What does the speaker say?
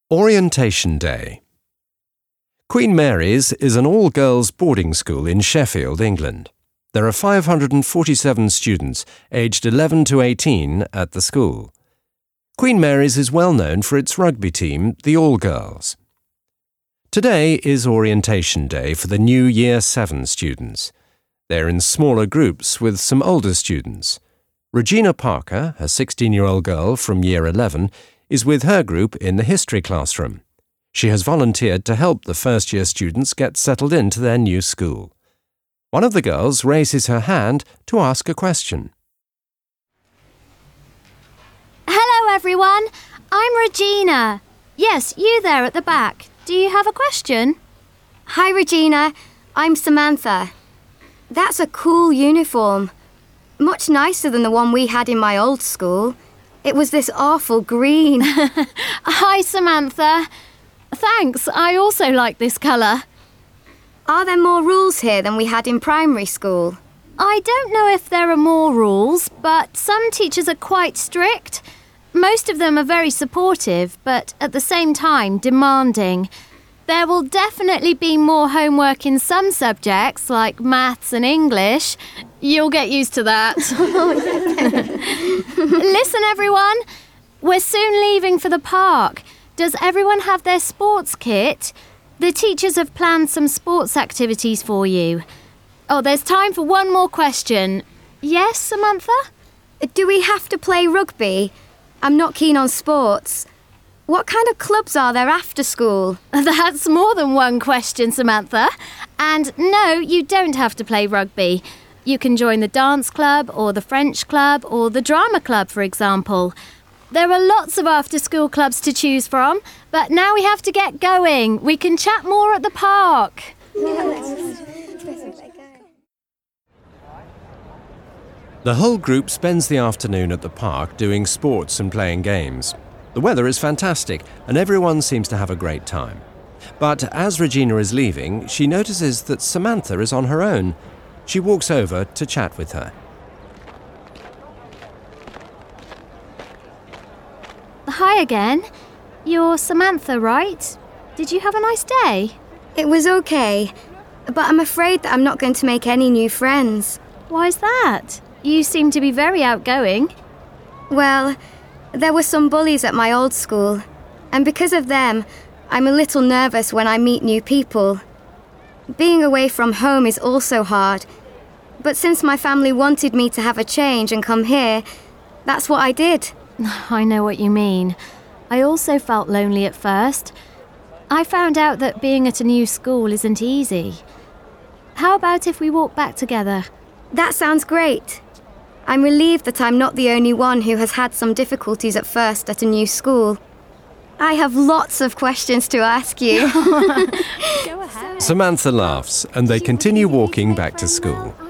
Orientation Day. Queen Mary's is an all-girls boarding school in Sheffield, England. There are 547 students aged 11 to 18 at the school. Queen Mary's is well known for its rugby team, the All Girls. Today is Orientation Day for the new Year 7 students. They're in smaller groups with some older students. Regina Parker, a 16-year-old girl from Year 11, is with her group in the history classroom. She has volunteered to help the first-year students get settled into their new school. One of the girls raises her hand to ask a question. Hello, everyone. I'm Regina. Yes, you there at the back. Do you have a question? Hi, Regina. I'm Samantha. That's a cool uniform. Much nicer than the one we had in my old school. It was this awful green. Hi, Samantha. Thanks, I also like this colour. Are there more rules here than we had in primary school? I don't know if there are more rules, but some teachers are quite strict. Most of them are very supportive, but at the same time demanding. There will definitely be more homework in some subjects, like maths and English. You'll get used to that. Listen, everyone. We're soon leaving for the park. Does everyone have their sports kit? The teachers have planned some sports activities for you. Oh, there's time for one more question. Yes, Samantha? Do we have to play rugby? I'm not keen on sports. What kind of clubs are there after school? That's more than one question, Samantha. And no, you don't have to play rugby. You can join the dance club or the French club or the drama club, for example. There are lots of after-school clubs to choose from, but now we have to get going. We can chat more at the park. The whole group spends the afternoon at the park doing sports and playing games. The weather is fantastic and everyone seems to have a great time. But as Regina is leaving, she notices that Samantha is on her own. She walks over to chat with her. Hi again. You're Samantha, right? Did you have a nice day? It was okay, but I'm afraid that I'm not going to make any new friends. Why's that? You seem to be very outgoing. Well, there were some bullies at my old school, and because of them, I'm a little nervous when I meet new people. Being away from home is also hard, but since my family wanted me to have a change and come here, that's what I did. I know what you mean. I also felt lonely at first. I found out that being at a new school isn't easy. How about if we walk back together? That sounds great. I'm relieved that I'm not the only one who has had some difficulties at first at a new school. I have lots of questions to ask you. Go ahead. Samantha laughs and they continue walking back to school.